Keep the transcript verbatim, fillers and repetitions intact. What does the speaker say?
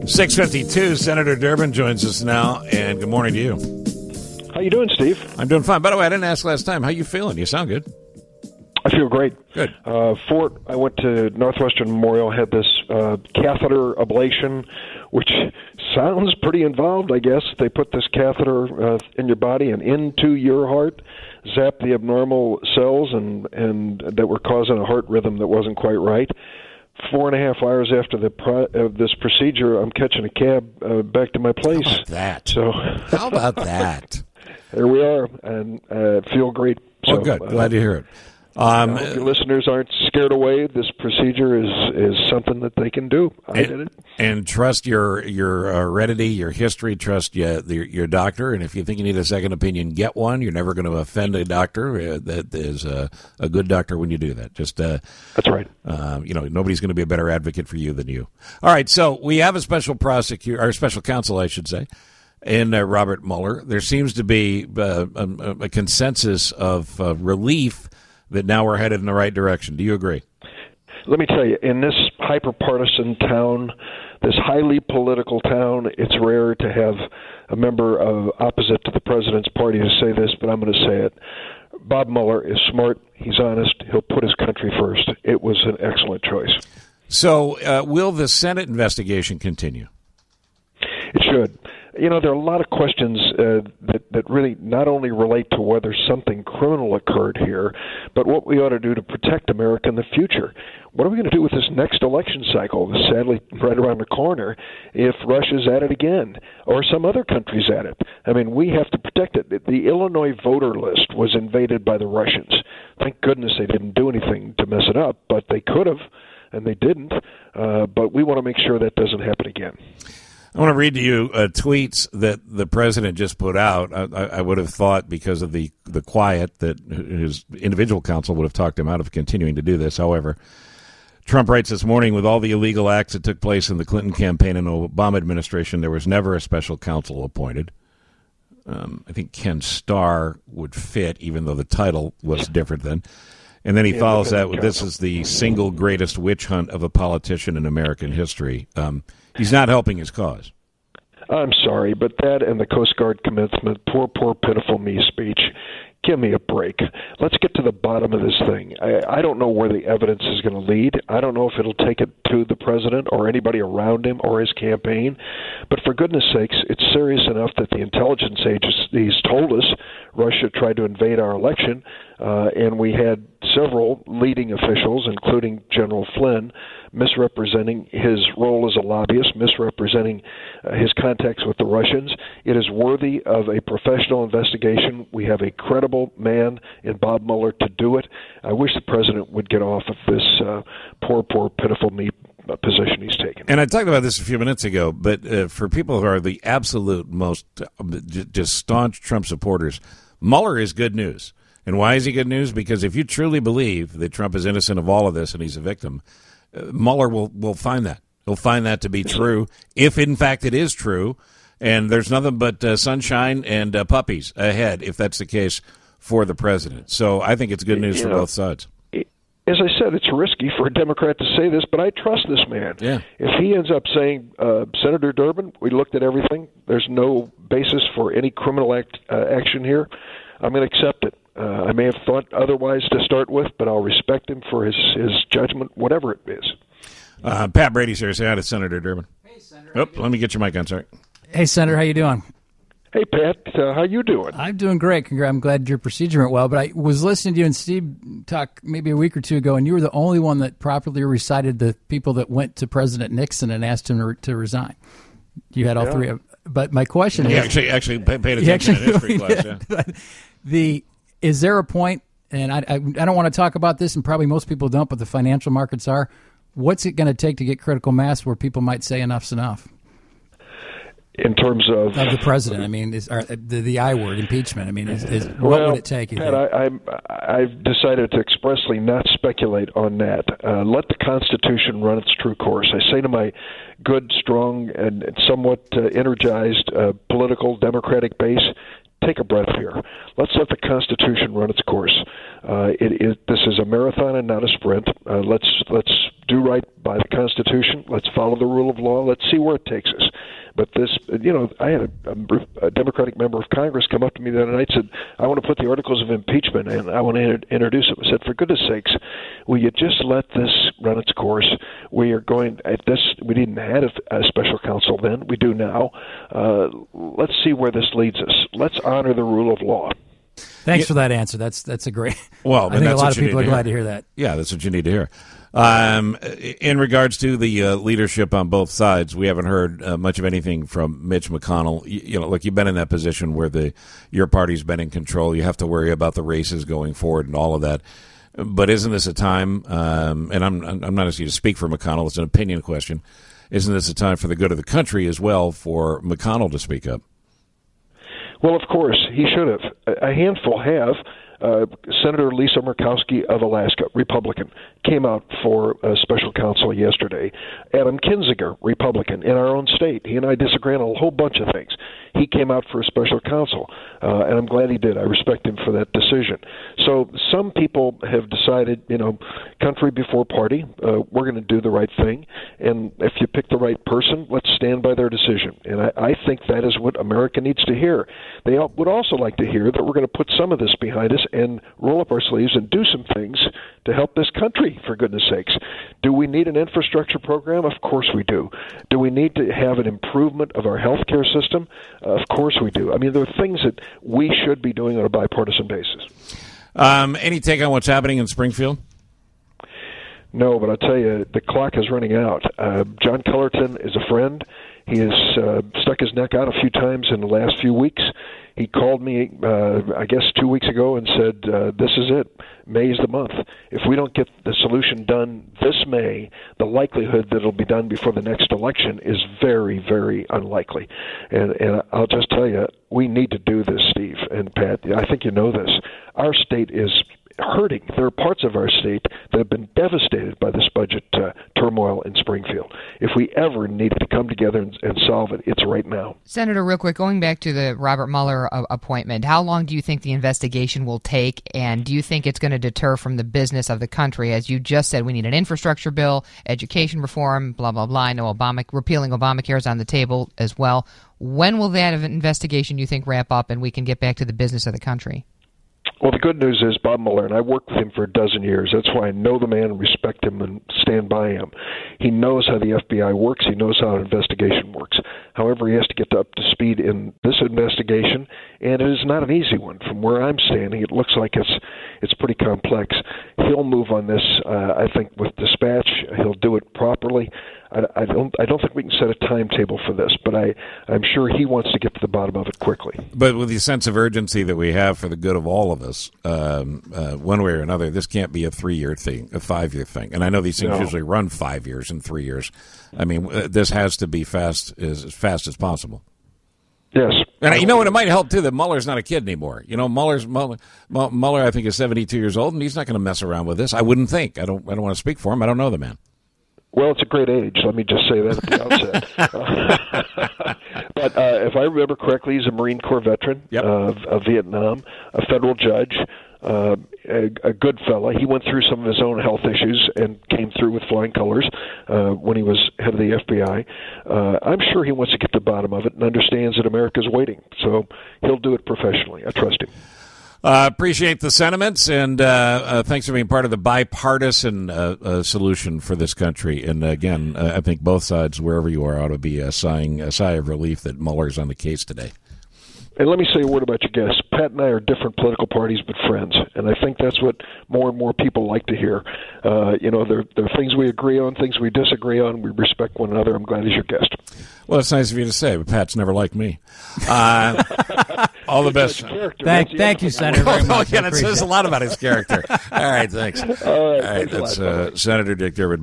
six fifty-two, Senator Durbin joins us now, and good morning to you. How you doing, Steve? I'm doing fine. By the way, I didn't ask last time. How you feeling? You sound good. I feel great. Good. Uh, Fort, I went to Northwestern Memorial, had this uh, catheter ablation, which sounds pretty involved, I guess. They put this catheter uh, in your body and into your heart, zap the abnormal cells and, and that were causing a heart rhythm that wasn't quite right. Four and a half hours after the pro- uh, this procedure, I'm catching a cab uh, back to my place. How about that? So, How about that? Here we are, and uh, feel great. Well, so, good. Glad uh, to hear it. Um, I hope your listeners aren't scared away. This procedure is, is something that they can do. I and, did it. And trust your your heredity, your history. Trust your, your, your doctor. And if you think you need a second opinion, get one. You're never going to offend a doctor. Uh, that is a, a good doctor when you do that. Just uh, That's right. Uh, you know, nobody's going to be a better advocate for you than you. All right. So we have a special prosecutor, or special counsel, I should say, in uh, Robert Mueller. There seems to be uh, a, a consensus of uh, relief that now we're headed in the right direction. Do you agree? Let me tell you, in this hyper-partisan town, this highly political town, it's rare to have a member of opposite to the president's party to say this, but I'm going to say it. Bob Mueller is smart. He's honest. He'll put his country first. It was an excellent choice. So uh, will the Senate investigation continue? It should. You know, there are a lot of questions uh, that, that really not only relate to whether something criminal occurred here, but what we ought to do to protect America in the future. What are we going to do with this next election cycle, sadly right around the corner, if Russia's at it again or some other country's at it? I mean, we have to protect it. The Illinois voter list was invaded by the Russians. Thank goodness they didn't do anything to mess it up, but they could have, and they didn't. Uh, but we want to make sure that doesn't happen again. I want to read to you uh, tweets that the president just put out. I, I would have thought because of the, the quiet that his individual counsel would have talked him out of continuing to do this. However, Trump writes this morning, with all the illegal acts that took place in the Clinton campaign and Obama administration, there was never a special counsel appointed. Um, I think Ken Starr would fit, even though the title was different then. And then he yeah, follows that with, this is the single greatest witch hunt of a politician in American history. Um, he's not helping his cause. I'm sorry, but that and the Coast Guard commencement, poor, poor, pitiful me speech, give me a break. Let's get to the bottom of this thing. I, I don't know where the evidence is going to lead. I don't know if it'll take it to the president or anybody around him or his campaign. But for goodness sakes, it's serious enough that the intelligence agencies told us Russia tried to invade our election, uh, and we had several leading officials, including General Flynn, misrepresenting his role as a lobbyist, misrepresenting uh, his contacts with the Russians. It is worthy of a professional investigation. We have a credible man in Bob Mueller to do it. I wish the president would get off of this uh, poor, poor, pitiful me position he's taken. And I talked about this a few minutes ago, but uh, for people who are the absolute most uh, just staunch Trump supporters, Mueller is good news. And why is he good news? Because if you truly believe that Trump is innocent of all of this and he's a victim, uh, Mueller will, will find that. He'll find that to be true, if in fact it is true. And there's nothing but uh, sunshine and uh, puppies ahead, if that's the case, for the president. So I think it's good news you for know, both sides. As I said, it's risky for a Democrat to say this, but I trust this man. Yeah. If he ends up saying, uh, Senator Durbin, we looked at everything, there's no basis for any criminal act uh, action here, I'm going to accept it. Uh, I may have thought otherwise to start with, but I'll respect him for his, his judgment, whatever it is. Uh, Pat Brady's here. Say hi to Senator Durbin. Hey, Senator. Oh, let me get your mic on, sorry. Hey, Senator, how you doing? Hey, Pat, uh, how you doing? I'm doing great. Congrats. I'm glad your procedure went well. But I was listening to you and Steve talk maybe a week or two ago, and you were the only one that properly recited the people that went to President Nixon and asked him to, re- to resign. You had all yeah. three of But my question he is... actually, actually paid attention actually, in history class, yeah. yeah. The, is there a point, and I, I, I don't want to talk about this, and probably most people don't, but the financial markets are, what's it going to take to get critical mass where people might say enough's enough? In terms of... Of the president, I mean, is, are, the, the I word, impeachment, I mean, is, is, what well, would it take? Pat, I, I'm, I've decided to expressly not speculate on that. Uh, let the Constitution run its true course. I say to my good, strong, and somewhat uh, energized uh, political Democratic base, take a breath here. Let's let the Constitution run its course. Uh, it is this is a marathon and not a sprint. Uh, let's let's do right by the Constitution. Let's follow the rule of law. Let's see where it takes us. But this, you know, I had a, a Democratic member of Congress come up to me the other night and said, I want to put the articles of impeachment and I want to inter- introduce it. I said, for goodness sakes, will you just let this run its course? We are going at this. We didn't have a special counsel then. We do now. Uh, let's see where this leads us. Let's honor the rule of law. Thanks yeah. for that answer. That's that's a great. Well, I think a lot of people are glad to hear that. Yeah, that's what you need to hear. Um, in regards to the uh, leadership on both sides, we haven't heard uh, much of anything from Mitch McConnell. You, you know, look, you've been in that position where the your party's been in control. You have to worry about the races going forward and all of that. But isn't this a time? Um, and I'm I'm not asking you to speak for McConnell. It's an opinion question. Isn't this a time for the good of the country as well for McConnell to speak up? Well, of course, he should have. A handful have. Uh, Senator Lisa Murkowski of Alaska, Republican, came out for a special counsel yesterday. Adam Kinzinger, Republican, in our own state. He and I disagree on a whole bunch of things. He came out for a special counsel, uh, and I'm glad he did. I respect him for that decision. So some people have decided, you know, country before party, uh, we're going to do the right thing, and if you pick the right person, let's stand by their decision. And I, I think that is what America needs to hear. They all, would also like to hear that we're going to put some of this behind us and roll up our sleeves and do some things to help this country, for goodness sakes. Do we need an infrastructure program? Of course we do. Do we need to have an improvement of our health care system? Uh, of course we do. I mean, there are things that we should be doing on a bipartisan basis. Um, any take on what's happening in Springfield? No, but I'll tell you, the clock is running out. Uh, John Cullerton is a friend. He has uh, stuck his neck out a few times in the last few weeks. He called me, uh, I guess, two weeks ago and said, uh, this is it. May is the month. If we don't get the solution done this May, the likelihood that it'll be done before the next election is very, very unlikely. And, and I'll just tell you, we need to do this, Steve and Pat. I think you know this. Our state is hurting. There are parts of our state that have been devastated by this budget uh, turmoil in Springfield. If we ever needed to come together and, and solve it, it's right now. Senator, real quick, going back to the Robert Mueller uh, appointment, how long do you think the investigation will take, and do you think it's going to deter from the business of the country? As you just said, we need an infrastructure bill, education reform, blah, blah, blah. I know Obama, repealing Obamacare is on the table as well. When will that investigation, you think, wrap up and we can get back to the business of the country? Well, the good news is Bob Mueller, and I worked with him for a dozen years. That's why I know the man, respect him, and stand by him. He knows how the F B I works. He knows how an investigation works. However, he has to get up to speed in this investigation, and it is not an easy one. From where I'm standing, it looks like it's it's pretty complex. He'll move on this, uh, I think, with dispatch. He'll do it properly. I, I don't. I don't think we can set a timetable for this, but I, I'm sure he wants to get to the bottom of it quickly. But with the sense of urgency that we have for the good of all of us, um, uh, one way or another, this can't be a three-year thing, a five-year thing. And I know these things No. usually run five years and three years. I mean, uh, this has to be fast as, as fast as possible. Yes. And you know what? It might help, too, that Mueller's not a kid anymore. You know, Mueller's, Mueller, Mueller I think, is seventy-two years old, and he's not going to mess around with this. I wouldn't think. I don't I don't want to speak for him. I don't know the man. Well, it's a great age. Let me just say that at the outset. But uh, if I remember correctly, he's a Marine Corps veteran Yep. of, of Vietnam, a federal judge, uh, a, a good fella. He went through some of his own health issues and came through with flying colors uh, when he was head of the F B I. Uh, I'm sure he wants to get to the bottom of it and understands that America's waiting. So he'll do it professionally. I trust him. Uh, appreciate the sentiments, and uh, uh, thanks for being part of the bipartisan uh, uh, solution for this country. And again, uh, I think both sides, wherever you are, ought to be uh, sighing a sigh of relief that Mueller's on the case today. And let me say a word about your guests. Pat and I are different political parties, but friends, and I think that's what more and more people like to hear. Uh, you know, there, there are things we agree on, things we disagree on. We respect one another. I'm glad he's your guest. Well, it's nice of you to say, but Pat's never liked me. Uh, all the best. Thank, thank you, Senator, very much. Oh, yeah, that says a lot about his character. All right, thanks. All right, all right thanks a that's lot. uh, Senator Dick Durbin.